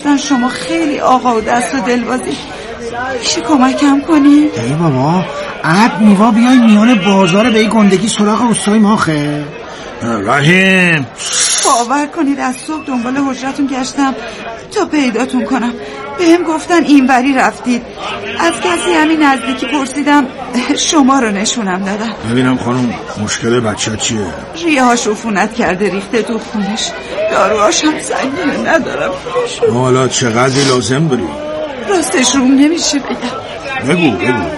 گفتن شما خیلی آقا و دست و دلبازی، میشه کمکم کنی؟ ای بابا عب میوا بیای میان بازار به این گندگی سراغ اوستای ماخه. رحیم باور کنید از صبح دنبال حجرتون گشتم تا پیداتون کنم. بهم گفتن اینوری رفتید. از کسی همین نزدیکی پرسیدم، شما رو نشونم دادن. ببینم خانم مشکل بچه چیه؟ ریه‌هاش عفونت کرده ریخته تو خونش، داروهاش هم سنگینه ندارم. حالا چقدر لازم داری؟ راستش روم نمیشه بگم. بگو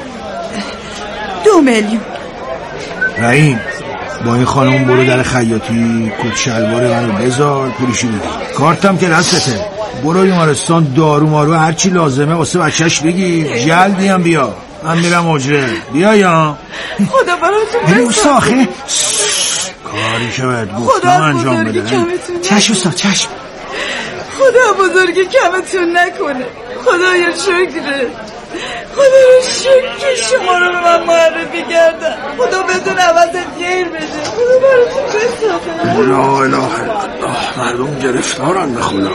2 میلیون. رحیم با این خانم برو در خیاطی کت شلوار منو بذار پولشو بده. کارتم که دستته. برو بیمارستان دارو مارو هرچی لازمه واسه بچهش بگی. جلدی هم بیا. من میرم اجره. بیا یا خدا براتون بسا آخه کاری که باید گفتم انجام بده. چشم استاد چشم. خدا بزرگی کمتون نکنه. خدایا شکره. خدا رو شکر که شما رو به من معرفی کردن. خدا بدون عوضت گیر بده. خدا براتون بسازه. لا اله الا الله. مردم گرفتارن به خدا.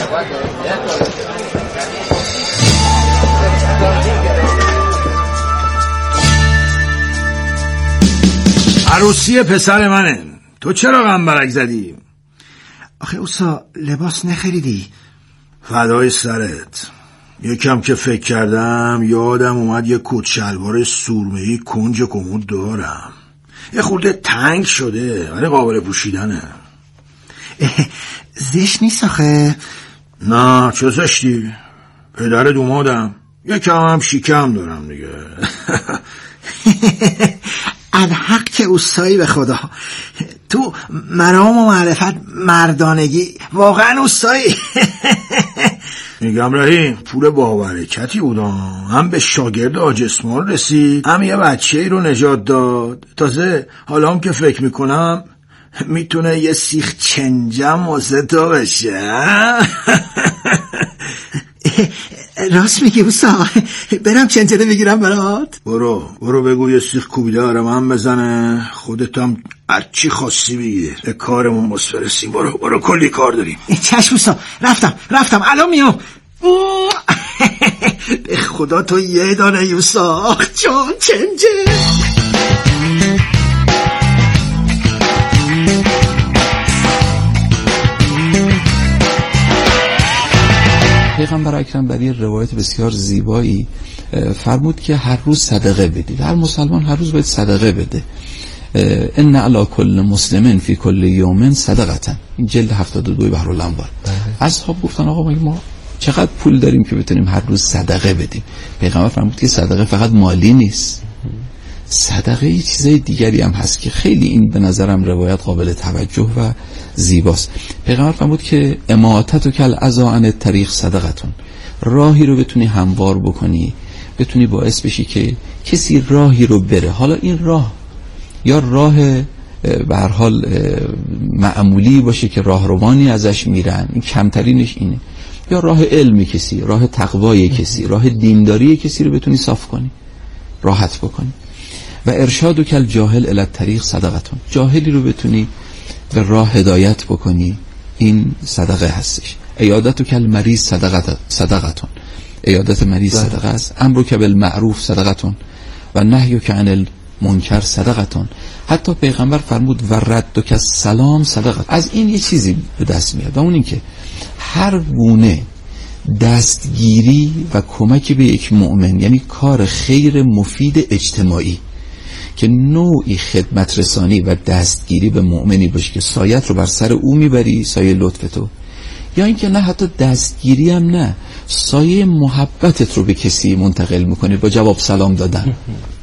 عروسی پسر منه. تو چرا غمبرک زدی؟ آخه اوسا لباس نخریدی؟ فدای سرت. یکم که فکر کردم یادم اومد یه کت شلوار سرمه‌ای کنج کمد دارم. یه خورده تنگ شده ولی قابل پوشیدنه. زشت نیست آخه؟ نه چه زشتی؟ پدر دومادم. یکم هم شیکم دارم دیگه. الحق که اوستایی به خدا. تو مرام و معرفت مردانگی واقعا اوستایی. میگم رحیم پول باورکتی بودم. هم به شاگرد آجسمال رسید هم یه بچه‌ای رو نجات داد. تازه حالا هم که فکر میکنم میتونه یه سیخ چنجم واسه تو بشه. راست میگی اوستا. برم چنجده بگیرم برات. برو بگو یه سیخ کوبیده آره من بزنه. خودت هم هرچی خواستی بگیر. به کارمون مسفرسیم. برو کلی کار داریم. چشم اوستا. رفتم الان میام. به خدا تو یه دانه یوسا جان چنجه. پیغمبر اکرم در یه روایت بسیار زیبایی فرمود که هر روز صدقه بدید. هر مسلمان هر روز باید صدقه بده. ان علی کل مسلمن فی کل یوم صدقه. این جلد 72 بحرالانوار. اصحاب گفتن آقا ما چقدر پول داریم که بتونیم هر روز صدقه بدیم؟ پیغمبر فرمود که صدقه فقط مالی نیست. صدقه یه چیزای دیگری هم هست که خیلی این به نظرم روایت قابل توجه و زیباست. پیغمبر فرمود که اماطتک الاذی عن الطریق صدقتون. راهی رو بتونی هموار بکنی، بتونی باعث بشی که کسی راهی رو بره. حالا این راه یا راه به هر حال معمولی باشه که راهروانی ازش میرن، این کمترینش اینه، یا راه علمی کسی، راه تقوای کسی، راه دینداری کسی رو بتونی صاف کنی، راحت بکنی. و ارشاد کل جاهل الی الطریق صدقتون. جاهلی رو بتونی به راه هدایت بکنی، این صدقه هستش. عیادت کل مریض صدقتون. عیادت مریض صدقه است. امر که بالمعروف صدقتون و نهی که عن المنکر صدقتون. حتی پیغمبر فرمود و رد که سلام صدقه. از این یه چیزی به دست میاد و اون این که هر گونه دستگیری و کمک به یک مؤمن، یعنی کار خیر مفید اجتماعی که نوعی خدمت رسانی و دستگیری به مؤمنی باشه که سایت رو بر سر او میبری، سایه لطف تو، یا اینکه نه حتی دستگیری هم نه، سایه محبتت رو به کسی منتقل میکنی با جواب سلام دادن،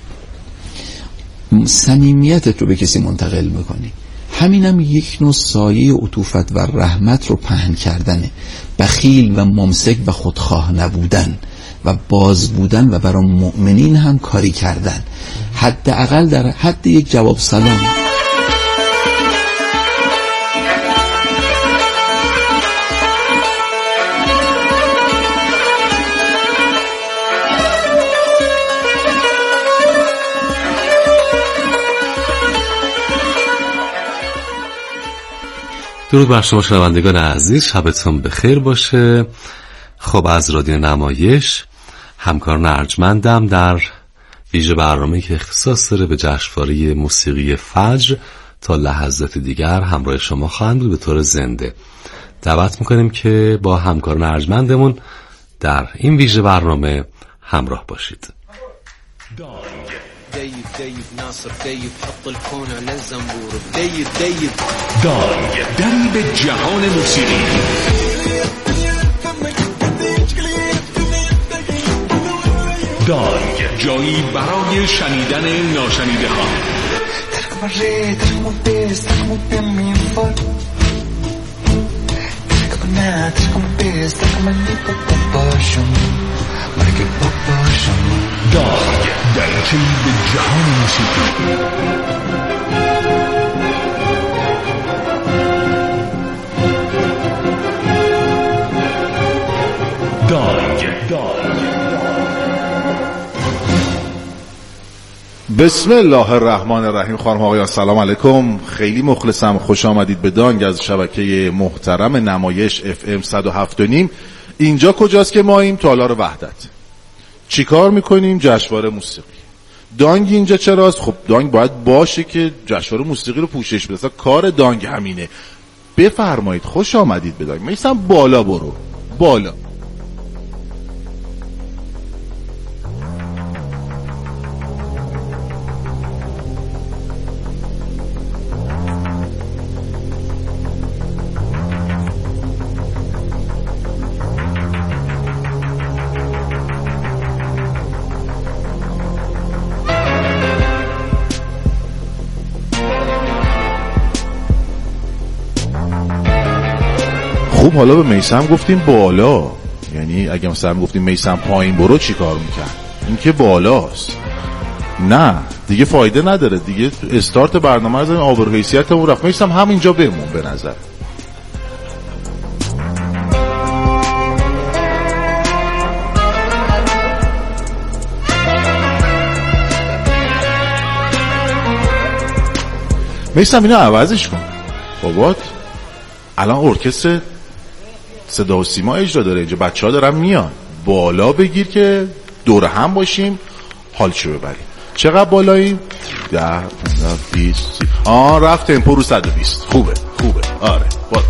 صمیمیتت رو به کسی منتقل میکنی. همینم یک نوع سایه عطوفت و رحمت رو پهن کردنه. بخیل و ممسک و خودخواه نبودن و باز بودن و برای مؤمنین هم کاری کردن، حداقل در حد یک جواب سلام. درود بر شما شنوندگان عزیز، شبتون بخیر باشه. خب از رادیو نمایش همکاران ارجمندم در ویژه برنامه‌ای که اختصاص داره به جشنواره موسیقی فجر تا لحظات دیگر همراه شما خواهند بود به طور زنده. دعوت میکنیم که با همکاران ارجمندمون در این ویژه برنامه همراه باشید. دايف ناصر دايف حط الكون على الزنبور دايف دری به جهان موسیقی. دانگ جایی برای شنیدن ناشنیده ها. دانگ دریچه‌ای به جهان موسیقی. بسم الله الرحمن الرحیم. خانم آقایان سلام علیکم، خیلی مخلصم، خوش آمدید به دانگ از شبکه محترم نمایش FM 107.5. اینجا کجاست که ماییم؟ تالار وحدت. چی کار میکنیم؟ جشنواره موسیقی. دانگ اینجا چراست؟ خب دانگ باید باشه که جشنواره موسیقی رو پوشش بده، اصلا کار دانگ همینه. بفرمایید، خوش آمدید به دانگ. میسم بالا برو، بالا. خب حالا به میسم گفتیم بالا، یعنی اگه مثلا گفتیم میسم پایین برو چی کار میکرد؟ این که بالاست. نه دیگه فایده نداره دیگه، استارت برنامه رو زدیم، آبرو حیثیتمون رفت. میسم همینجا بمون به نظر. میسم اینو عوضش کن بابات. الان ارکستر صدا و سیما اجرا داره اینجا، بچه ها دارن میان. بالا بگیر که دور هم باشیم، حالشو ببریم. چقدر بالاییم؟ 10 15 20 رفت تمپو رو 120. خوبه آره بالا.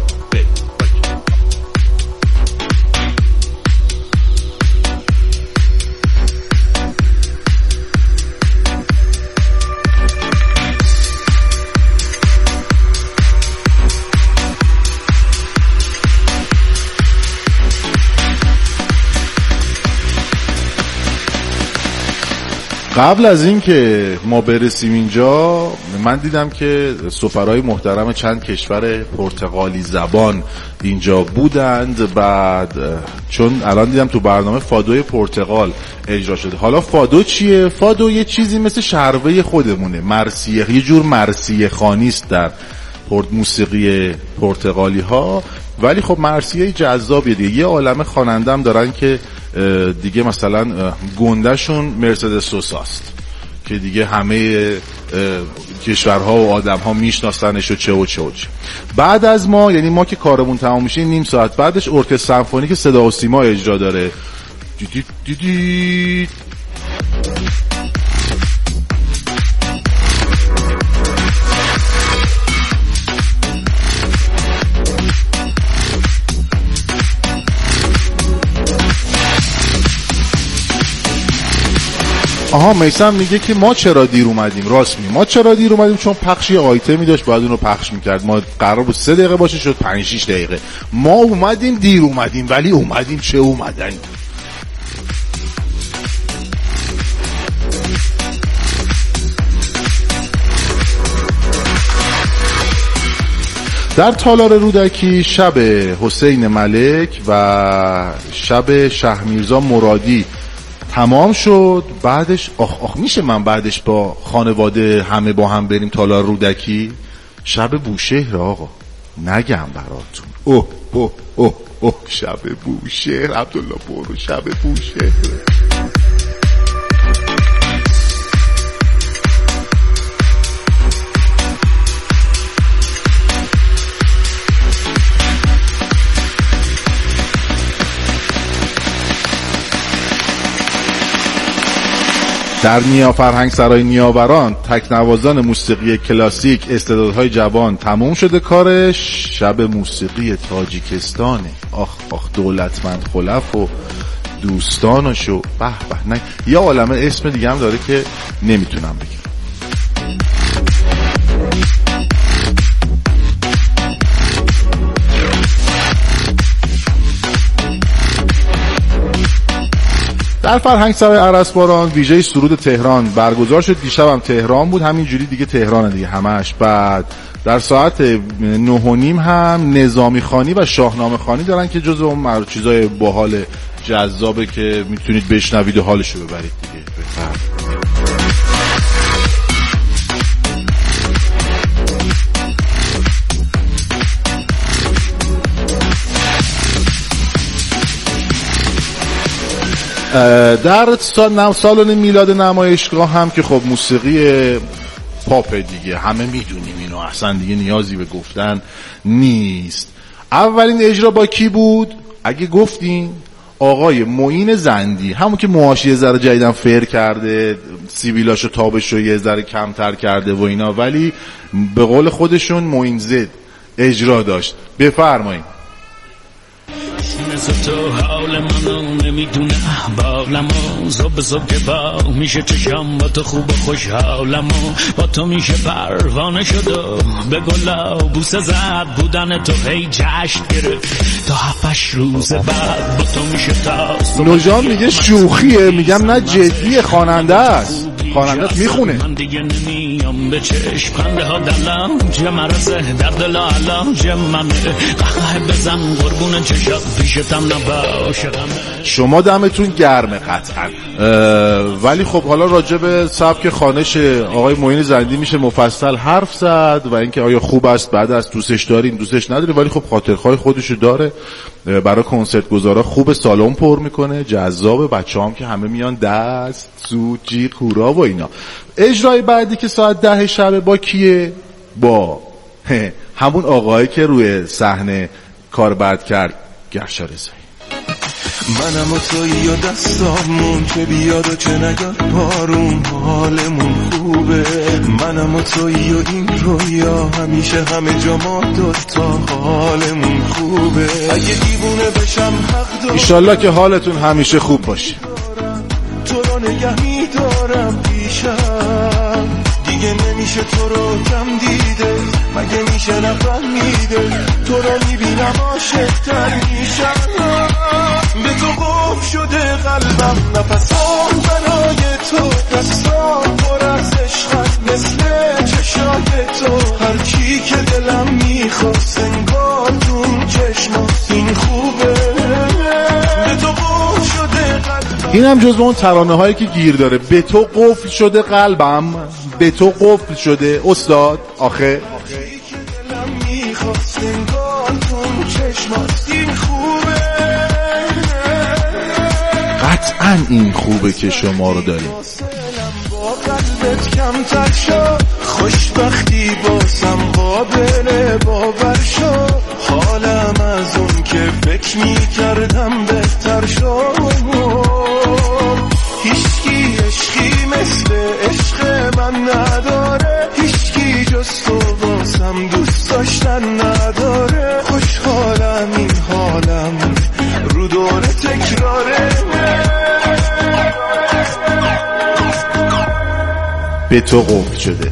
قبل از این که ما برسیم اینجا، من دیدم که سفرای محترم چند کشور پرتغالی زبان اینجا بودند. بعد چون الان دیدم تو برنامه فادوی پرتغال اجرا شده. حالا فادو چیه؟ فادو یه چیزی مثل شروه خودمونه، مرثیه، یه جور مرثیه خوانی است در موسیقی پرتغالی ها، ولی خب مرثیه جذابیه دیگه. یه عالمه خواننده‌ام دارن که دیگه مثلا گندهشون مرسدس سوساست که دیگه همه کشورها و آدمها میشناسنش و چه. بعد از ما، یعنی ما که کارمون تمام میشه نیم ساعت بعدش ارکستر سمفونیک صدا و سیما اجرا داره. میسم میگه که ما چرا دیر اومدیم. راست میگه، ما چرا دیر اومدیم؟ چون پخش یه آیتمی داشت باید اون رو پخش میکرد. ما قرار بود 3 دقیقه باشه، شد 5-6 دقیقه. ما اومدیم دیر اومدیم، ولی اومدیم چه اومدن. در تالار رودکی شب حسین ملک و شب شهرمیرزا مرادی تمام شد. بعدش میشه من بعدش با خانواده همه با هم بریم تالار رودکی؟ شب بوشهر آقا، نگم براتون. شب بوشهر. عبدالله برو، شب بوشهر. در فرهنگ سرای نیاوران تکنوازان موسیقی کلاسیک استعدادهای جوان تموم شده کارش. شب موسیقی تاجیکستانه. آخ آخ دولتمند خلف و دوستانشو به به. نه یا عالمه اسم دیگه هم داره که نمیتونم بگم. در فرهنگ سرای ارسباران ویژه سرود تهران برگزار شد. دیشبم تهران بود، همینجوری دیگه تهران دیگه همش. بعد در ساعت 9:30 هم نظامی خوانی و شاهنامه خوانی دارن که جزو اون چیزای باحال جذابه که میتونید بشنوید و حالشو ببرید دیگه. در سالن میلاد نمایشگاه هم که خب موسیقی پاپ دیگه همه میدونیم اینو، اصلا دیگه نیازی به گفتن نیست. اولین اجرا با کی بود؟ اگه گفتین آقای معین زندی، همون که موهاش یه ذره جدیدن فر کرده، سیبیلاشو تابشو یه ذره کمتر کرده و اینا، ولی به قول خودشون معین زد اجرا داشت. بفرمایید. تو حال منو نمیدونه احوالمو، زب زب که با میشه چشم با تو خوب خوشحالمو، با تو میشه پروانه شد و به گلا بوسه زد، بودن تو هی جشن گرفت تا 7 روز بعد، با تو میشه تا نوجان میگه شوخیه، میگم نه جدیه، خواننده است، خواننده میخونه. من دیگه نمیام به چشم خنده ها دلم چه مرزه در دل علاج منه، قهقه بزن قربون چشم پیشتم نباشه. شما دمتون گرمه قطعا. ولی خب حالا راجع به سبک خوانش آقای معین زندی میشه مفصل حرف زد و اینکه آیا خوب است، بعد از دوستش دارین دوستش نداری، ولی خب خاطرخواه خودشو داره. برای کنسرت گذارا خوب، سالن پر میکنه، جذابه، بچه‌هام که همه میان دست سو جیغ هورا و اینا. اجرای بعدی که ساعت 10 شب با کیه؟ با همون آقایی که روی صحنه کار بد کرد، گرشا رضایی. منم و تویی و دستامون که بیاد و چه نیاد بارون، حالمون خوبه. منم و تویی و این رویا همیشه همه جا ما دوتا، حالمون خوبه. اگه دیوونه بشم حق دارم، ایشالله که حالتون همیشه خوب باشه. تو رو نگه میدارم پیشم، دیگه نمیشه تو رو کم دیده، مگه میشه نفهمیده، تو رو میبینم عاشق‌تر میشم. به تو قفل شده قلبم، نفسام برای تو، دستام پر از عشقت مثل چشای تو، هر چی که دلم میخواست انگار تو چشمات این خوبه. به تو قفل شده قلبم. این هم جزو اون ترانه هایی که گیر داره. به تو قفل شده قلبم، به تو قفل شده استاد. آخه دلم میخواست انگار تو چشمات این خوبه. قطعا این خوبه که شما رو داریم. با قلبت کمتر شد، خوشبختی باسم قابل باور شد، حالم از اون که فکر میکردم بهتر شد. هیچکی عشقی مثل عشق من نداره، هیچکی جز تو باسم دوست داشتن نداره. خوشحالم این حالم رو دور تکراره. به تو قفل شده.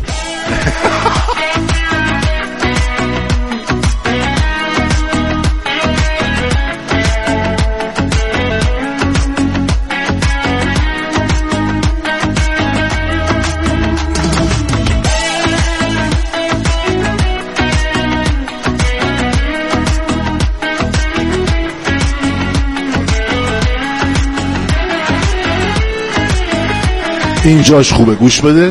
اینجاش خوبه، گوش بده.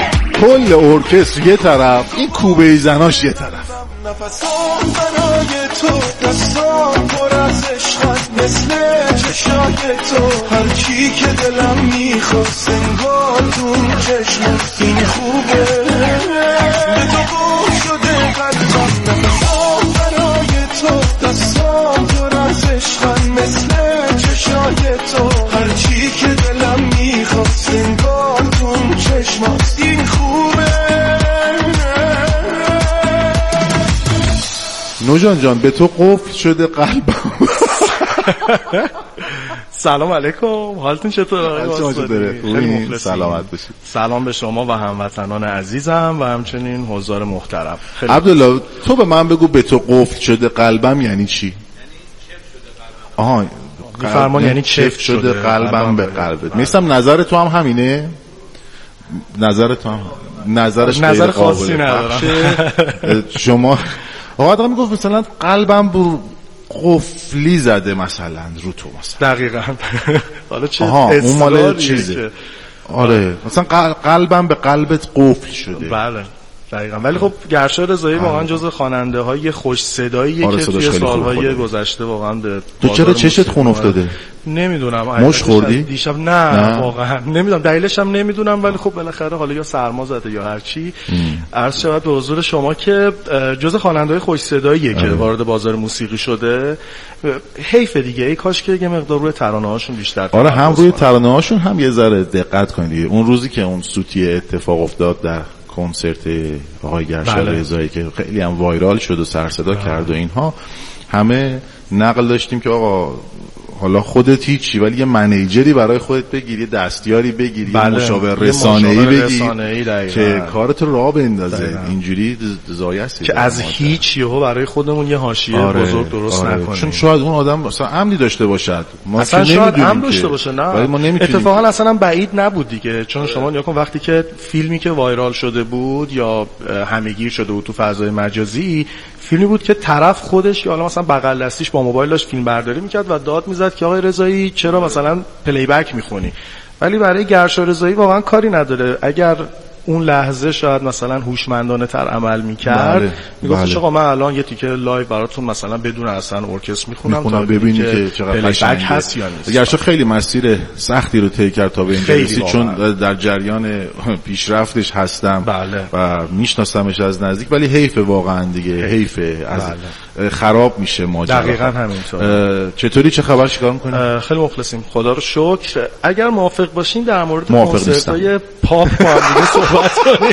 کل ارکستر یه طرف، این کوبه زناش یه طرف. نفسام برای تو، دستام پر از عشقت مثل چشای تو، هر چی که دلم میخواست انگار تو چشمت. این خوبه به تو گم شده قلبم، نفسام برای تو، دستام پر از عشقت مثل چشای تو، هر چی که دلم میخواست انگار تو چشمت. این خوبه. نوجان جان به تو قفل شده قلبم. سلام علیکم، حالتون چطوره؟ خیلی سلامت باشید. سلام به شما و هموطنان عزیزم و همچنین حضار محترم. عبدالله تو به من بگو به تو قفل شده قلبم یعنی چی؟ آها میفرمان یعنی چفت شده قلبم به قلبت. میستم نظر تو هم همینه؟ نظر تو هم نظرش نظر خاصی ندارم. شما آقا میگفت مثلا قلبم بر قفلی زده مثلا رو تو مثلا. دقیقاً. حالا چه اون مال چیزه. آره مثلا قلبم به قلبت قفل شده. بله دقیقاً. ولی خب گرشا رضایی واقعا جزو خواننده های خوش صداییه که توی سالهای گذشته واقعا به تو چرا چشت خون افتاده؟ نمیدونم. مش خوردی؟ دیشب نه واقعا نمیدونم دلیلش هم نمیدونم، ولی خب بالاخره حالا یا سرما زده یا هر چی. عرض شود به حضور شما که جزو خواننده‌های خوش صداییه که وارد بازار موسیقی شده. حیف دیگه، ای کاش که یه مقدار روی ترانه‌هاشون بیشتر. آره هم روی ترانه‌هاشون هم یه ذره دقت کنید دیگه. اون روزی که اون سوتی اتفاق افتاد در کنسرت آقای گرشا رضایی که خیلی هم وایرال شد و سر صدا کرد و اینها، همه نقل داشتیم که آقا حالا خودت هیچی ولی یه منیجری برای خودت بگیری، دستیاری بگیری، مشاور رسانه‌ای بگیری که کارتو راه بندازه. اینجوری زایسته که از هیچ یهو برای خودمون یه حاشیه بزرگ درست نکنیم. چون شاید اون آدم مثلا عمدی داشته باشد، ما اصلا شاید عمد داشته باشه، نه ولی ما نمی‌تونیم. اتفاقا اصلا بعید نبود دیگه، چون شما نگاه کن وقتی که فیلمی که وایرال شده بود یا همه‌گیر شده بود تو فضای مجازی، فیلمی بود که طرف خودش یا مثلا بغل دستیش با موبایل داشت فیلم برداری میکرد و داد میزد که آقای رضایی چرا مثلا پلی بک میخونی. ولی برای گرشا رضایی واقعا کاری نداره. اگر اون لحظه شاید مثلا هوشمندانه تر عمل میکرد، میگفتش آقا من الان یه تیکه لایو براتون مثلا بدون اصلا ارکستر میخونم تا ببینید که چقدر قشنگه هست یا نیست. گرشا خیلی مسیر سختی رو طی کرد تا به اینجا رسید، چون در جریان پیشرفتش هستم و میشناسمش از نزدیک، ولی حیف واقعا دیگه، حیف از خراب میشه ماجرا. دقیقاً همینطور. چطوری چه خبر، چیکار میکنید؟ خیلی مخلصیم خدا رو شکر. اگر موافق باشین در مورد کنسرت‌های پاپ با هم صحبت کنیم.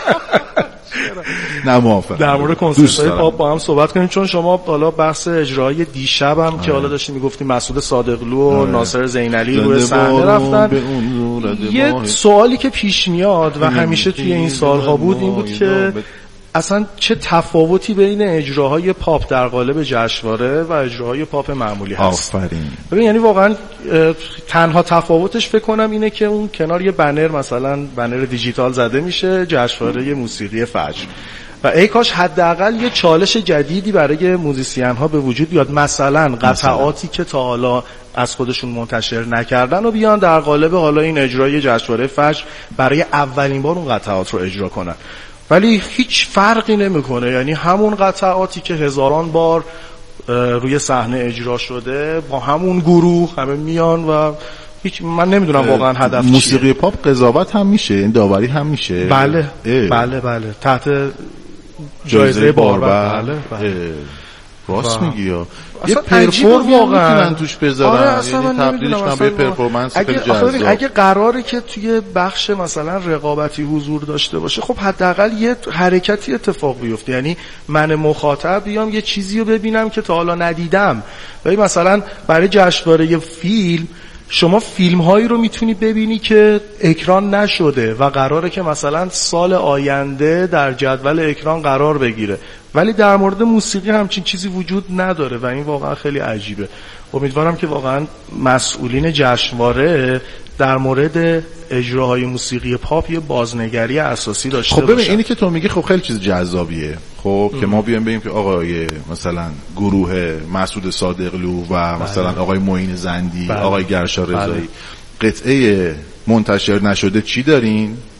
نه موافقم. در مورد کنسرت‌های پاپ با هم صحبت کنیم، چون شما حالا بحث اجرای دیشب هم که حالا داشتیم میگفتیم مسعود صادقلو و ناصر زینعلی روی صحنه رفتن، یه سوالی که پیش میاد و همیشه توی این سالها بود این بود که اصلا چه تفاوتی بین اجراهای پاپ در قالب جشنواره و اجراهای پاپ معمولی هست. آفرین. ببین یعنی واقعا تنها تفاوتش فکر کنم اینه که اون کنار یه بنر مثلا بنر دیجیتال زده میشه جشنواره موسیقی فجر و ای کاش حداقل یه چالش جدیدی برای موزیسین ها به وجود بیاد، مثلا قطعاتی که تا حالا از خودشون منتشر نکردن و بیان در قالب حالا این اجرای جشنواره فجر برای اولین بار اون قطعات رو اجرا کنن. ولی هیچ فرقی نمیکنه، یعنی همون قطعاتی که هزاران بار روی صحنه اجرا شده با همون گروه همه میان و هیچ من نمیدونم واقعا هدف چیه. موسیقی پاپ قضاوت هم میشه، این داوری هم میشه. بله تحت جایزه باربر. بله. راست میگی یا یه پرفورم واقعا توش بذارن، یعنی تبدیلش کنن به پرفورمنس خیلی جذاب. اگه قراره که توی بخش مثلا رقابتی حضور داشته باشه، خب حداقل یه حرکتی اتفاق بیفته، یعنی من مخاطب بیام یه چیزی رو ببینم که تا حالا ندیدم. ولی مثلا برای جشنواره فیلم شما فیلم هایی رو میتونی ببینی که اکران نشده و قراره که مثلا سال آینده در جدول اکران قرار بگیره، ولی در مورد موسیقی همچین چیزی وجود نداره و این واقعا خیلی عجیبه. امیدوارم که واقعا مسئولین جشنواره در مورد اجراهای موسیقی پاپ یه بازنگری اساسی داشته باشن. خب ببین اینی که تو میگی خب خیلی چیز جذابیه، خب که ما بیایم بگیم که آقای مثلا گروه مسعود صادقلو و مثلا آقای معین زندی، آقای گرشا رضایی قطعه منتشر نشده چی دارین؟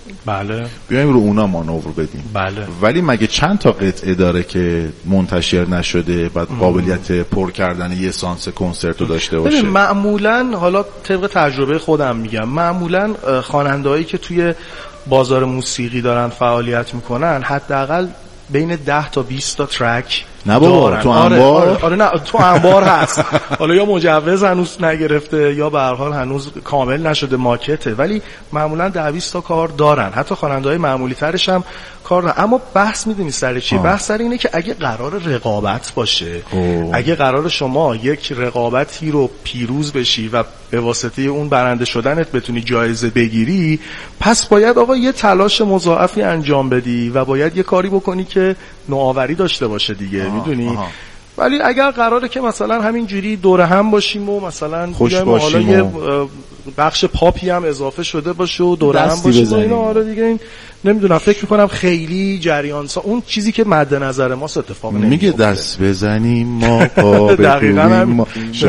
بله بیایم رو اونا مانور بدیم. بله. ولی مگه چند تا قطعه داره که منتشر نشده بعد قابلیت پر کردن یه سانس کنسرت رو داشته باشه؟ معمولا حالا طبق تجربه خودم میگم، معمولا خواننده‌هایی که توی بازار موسیقی دارن فعالیت میکنن حداقل بین 10 تا 20 تا ترک نه بابا تو انبار. آره نه تو انبار هست. حالا یا مجوز هنوز نگرفته یا به هر حال هنوز کامل نشده، ماکته، ولی معمولا 10-20 تا کار دارن. حتی خواننده‌های معمولی ترش هم کار دارن. اما بحث میدونی سر چی؟ بحث سر اینه که اگه قرار رقابت باشه، اگه قرار شما یک رقابتی رو پیروز بشی و به واسطه اون برنده شدنت بتونی جایزه بگیری، پس باید آقا یه تلاش مضاعفی انجام بدی و باید یه کاری بکنی که نوآوری داشته باشه دیگه، میدونی؟ ولی اگر قراره که مثلا همینجوری دور هم باشیم و مثلا خوش باشیم یه بخش پاپی هم اضافه شده باشه و دور هم باشیم و اینا، آره دیگه این نمیدونم، فکر میکنم خیلی جریانسا اون چیزی که مد نظر ماست اتفاق نمیفته. میگه دست بزنیم ما پا بکنیم ما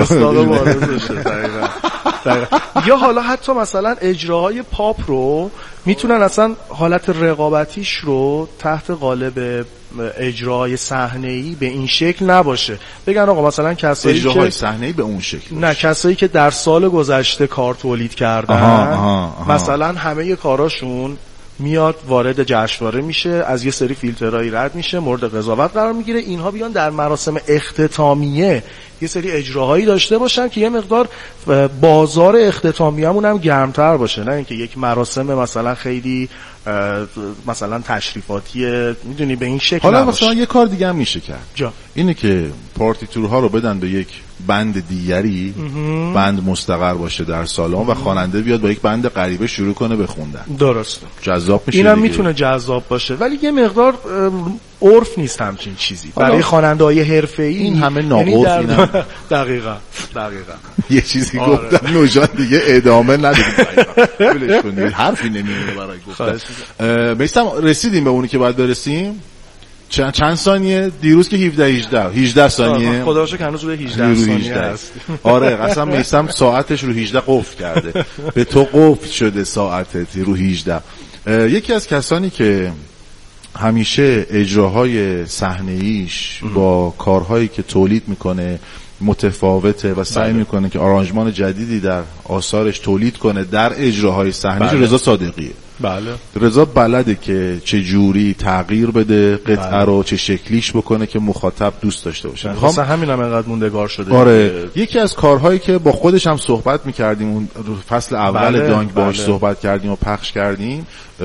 یا حالا حتی مثلا اجراهای پاپ رو میتونن اصلا حالت رقابتیش رو تحت قالب اجرای صحنه‌ای به این شکل نباشه، بگن آقا مثلا کسایی اجراهای که صحنه‌ای به اون شکل نه باشه. کسایی که در سال گذشته کار تولید کردن مثلا همه کاراشون میاد وارد جشنواره میشه، از یه سری فیلترایی رد میشه، مورد قضاوت قرار میگیره، اینها بیان در مراسم اختتامیه یه سری اجراهایی داشته باشن که یه مقدار بازار اختتامیه‌مون هم گرمتر باشه، نه اینکه یک مراسم مثلا خیلی مثلا تشریفاتیه میدونی به این شکل حالا نباشه. مثلا یه کار دیگه هم میشه کرد، اینه که پارتیتورها رو بدن به یک بند دیگری، بند مستقر باشه در سالن و خواننده بیاد با یک بند غریبه شروع کنه به خوندن. درسته، جذاب میشه. اینم میتونه جذاب باشه ولی یه مقدار عرف نیست همچین چیزی برای خواننده‌های حرفه‌ای. این همه ناعرف اینم دقیقاً یه چیزی گفتم نوجان دیگه ادامه ندید. ولش کنید، حرفی نمیمونه برای گفتن. میستم رسیدیم به اونی که باید برسیم. چند ثانیه دیروز که 18 ثانیه خدا رو شکر هنوز رو 18 ثانیه هست. آره قسم میستم ساعتش رو 18 قفل کرده. به تو قفل شده ساعتت رو 18. یکی از کسانی که همیشه اجراهای صحنه‌ایش با کارهایی که تولید میکنه متفاوته و سعی میکنه که آرانژمان جدیدی در آثارش تولید کنه در اجراهای صحنه‌ایش، رضا صادقیه. بله. رضا بلده که چه جوری تغییر بده قطعه رو، چه شکلیش بکنه که مخاطب دوست داشته باشه. مثلا همینم انقدر موندگار شده. آره یکی از کارهایی که با خودش هم صحبت میکردیم اون فصل اول دانگ باهاش صحبت کردیم و پخش کردیم،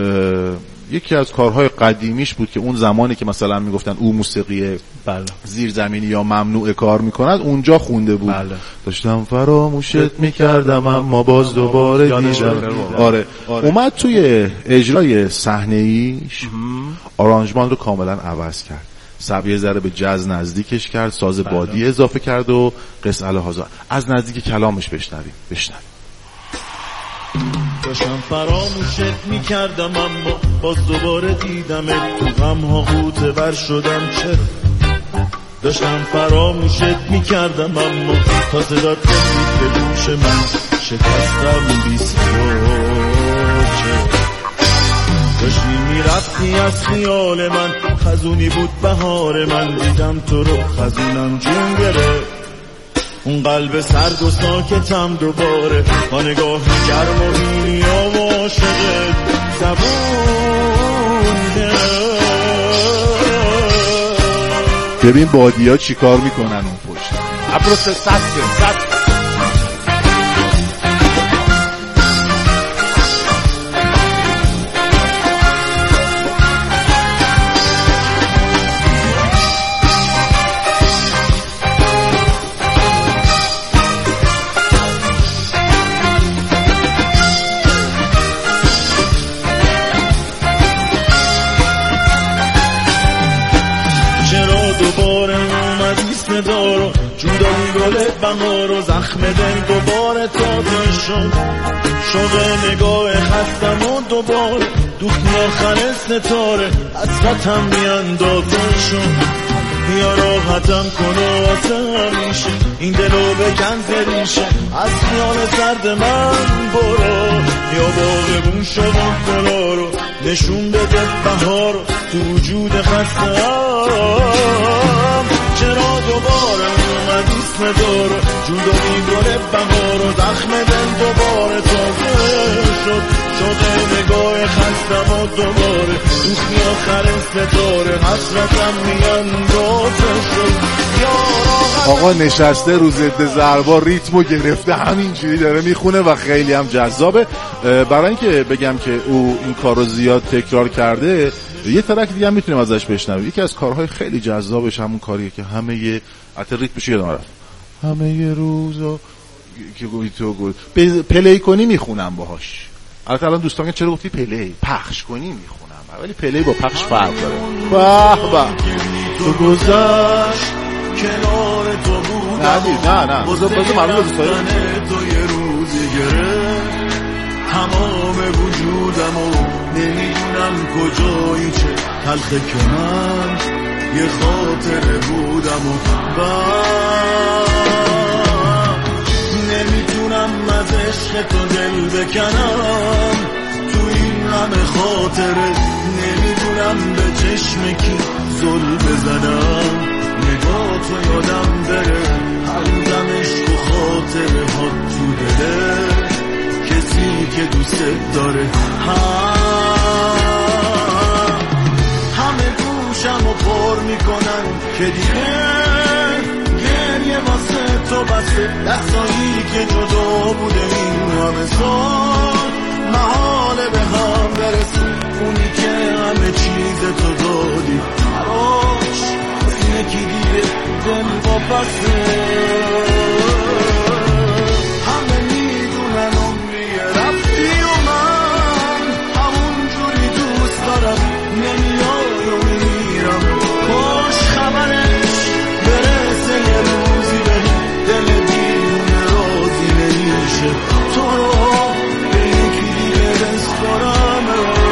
یکی از کارهای قدیمیش بود که اون زمانی که مثلا میگفتن او موسیقی زیرزمینی یا ممنوع کار میکند اونجا خونده بود. داشتم فراموشت میکردم اما باز دوباره دیدم. آره اومد توی اجرای صحنه‌ایش آرانژمان رو کاملا عوض کرد، یه ذره به جاز نزدیکش کرد، ساز بادی اضافه کرد و قصه الهازا. از نزدیک کلامش بشنویم. داشتم فراموشت میکردم اما باز دوباره دیدمت، تو غمها غوطه ور شدم چه. داشتم فراموشت میکردم اما تا صدات رسید به گوش من، شکستم بی‌صدا. داشتی میرفتی از خیال من، خزونی بود بهار من، دیدم تو رو خزونم جون گرفت. اون قلب سرد و ساکتم دوباره، با نگاه گرم و بینیا و عاشقت زبونه. ببین بادیا چی کار میکنن اون پشت. اپروس سست بهار و زخم دل دوباره تازه شد، شوق نگاه خستم و دوباره دوخت آخر ستاره، حسرتم میاندازه شد. بیا راحتم کن و واسه همیشه این دلو بکن زریشه، از خیال سرد من برو، یا باغبون شدم دلا رو نشون بده بهار رو تو وجود خستم چرا دوباره اومد اسم دارو جون دادی گل بهار رو زخم دل دوباره تازه شد شده نگاه خستم و دوباره دوخی آخر ستاره حسرتم میاندازه شد آقا نشسته رو ضد ضربا ریتمو گرفته همینجوری داره میخونه و خیلی هم جذابه. برای اینکه بگم که او این کار رو زیاد تکرار کرده یه ترک دیگه هم میتونیم ازش بشنویم. یکی از کارهای خیلی جذابش همون کاریه که همه یه حتی ریتمش یادم رفت همه یه روزا که گویی تو گفت پلی کنی میخونم باهاش. البته الان دوستان چرا گفتی پلی پخش کنی میخونم ولی پلی با پخش فرق داره. به به تو گذشت کنار تو بودم نه بذار معلوم دوستان تو یه روزی گرفت تمام وجودم و نمیدونم کجایی چه تلخ کنم یه خاطره بودم و نمیتونم از عشق تو دل بکنم تو این همه خاطره نمیدونم به چشم کی زل بزنم نگاه تو یادم بره هنوزم عشق و خاطره ها تو دله کسی که دوست داره همه گوشم رو پر میکنن که دیگه گریه واسه تو بسه دستایی که جدا بوده این همه سال محاله به هم برسه اونی که همه چیز تو دادی براش یکی دیگه دل با بسه همه میدونن عمریه رفتی و من همون جوری دوست دارم نمیای و میمیرم کاش خبرش برسه یه روزی بهی دل دیونه رازی نمیشه تو رو به یکی دیگه بسپارم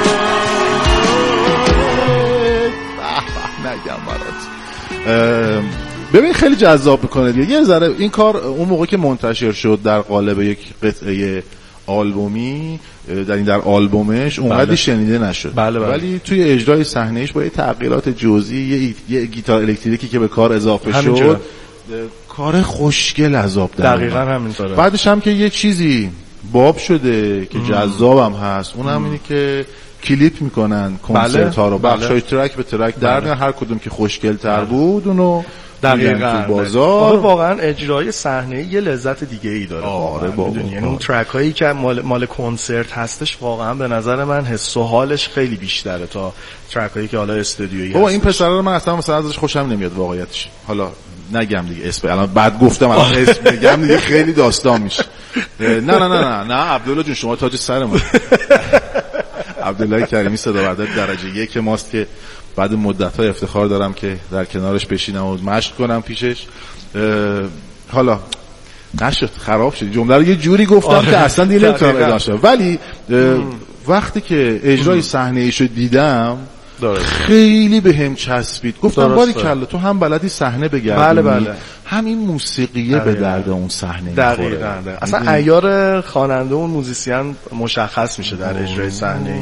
نگم برات. ببین خیلی جذاب میکنه دیگه. یه ذره این کار اون موقع که منتشر شد در قالب یک قطعه آلبومی در آلبومش اونقدر شنیده نشد. بله. ولی توی اجرای صحنه‌اش با یه تغییرات جزئی یه گیتار الکتریکی که به کار اضافه شد کار خوشگل عذاب در دقیقاً همینطوره. بعدش هم که یه چیزی باب شده که جذابم هست اونم اینه که کلیپ میکنن کنسرت ها رو بخشای ترک به ترک در میان هر کدوم که خوشگل تر بود اونو دقیقاً تو بازار. واقعا اجرای صحنه‌ای یه لذت دیگه ای داره. آره بابا یعنی اون ترک هایی که مال کنسرت هستش واقعا به نظر من حس و حالش خیلی بیشتره تا ترک هایی که حالا استودیویی هست. بابا این پسر رو من اصلا ازش خوشم نمیاد واقعیتش. حالا نگم دیگه اسم الان بعد گفتم الان اسم میگم دیگه خیلی داستان میشه. نه عبدالله جون شما تاج سرمون. عبدالله کریمی صداوردار درجه 1 ماست که بعد مدت‌ها افتخار دارم که در کنارش بشینم و مشق کنم پیشش. حالا نشد خراب شد جمله رو یه جوری گفتم که اصلا دیگه نمیتونم ادامه بدم ولی وقتی که اجرای صحنه‌ایشو دیدم خیلی بهم چسبید. گفتم باریکلا تو هم بلدی صحنه بگردونی بله. همین موسیقیه به درد اون صحنه میخوره. اصلا عیار خواننده اون موزیسین مشخص میشه در اجرای صحنه‌ای.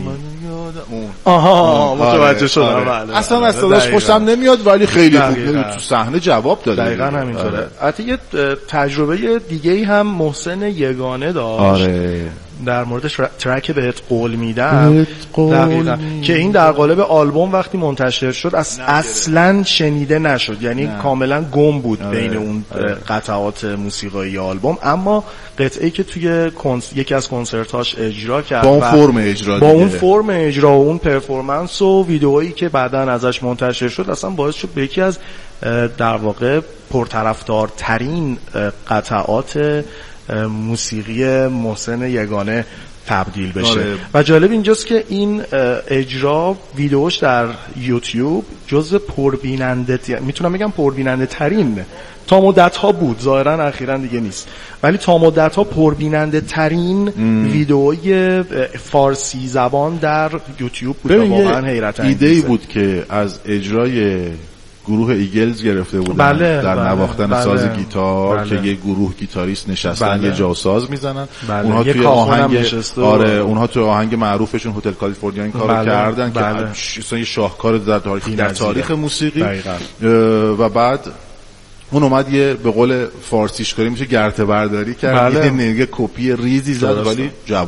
متوجه شدم. بله. اصلا از صداش خوشم نمیاد ولی خیلی خوب تو صحنه جواب داده. دقیقاً همینطوره. البته یه تجربه دیگه‌ای هم محسن یگانه داشت. آره. در مورد ترک بهت قول میدم دقیقاً که این در قالب آلبوم وقتی منتشر شد اصلا شنیده نشد. یعنی کاملا گم بود بین اون قطعات موسیقایی آلبوم. اما قطعه‌ای که توی یکی از کنسرتاش اجرا کرد با اون فرم اجرا با اون فرم اجرا و اون پرفورمنس و ویدئویی که بعداً ازش منتشر شد اصلا باعث شد به یکی از در واقع پرطرفدارترین قطعات موسیقی محسن یگانه تبدیل بشه. و جالب اینجاست که این اجرا ویدیوش در یوتیوب جزو پربیننده میتونم بگم پربیننده ترین تا مدت ها بود. ظاهرا اخیراً دیگه نیست ولی تا مدت ها پربیننده ترین ویدئوی فارسی زبان در یوتیوب بود. واقعا حیرت انگیزه. ایده‌ای بود که از اجرای گروه ایگلز گرفته بودن بله، در نواختن بله، ساز گیتار بله. که یه گروه گیتاریست نشستن بله. یه جاساز میزنن. بله. اونها یه توی کاخونم آهنگ آره اونها توی آهنگ معروفشون هتل کالیفرنیا این کارو بله. کردن بله. که اصلا یه شاهکار در تاریخ موسیقی. دقیقاً. و بعد اون اومد یه به قول فارسیش کاری میشه گرته برداری کرد، بله. یه کپی ریزی زد ولی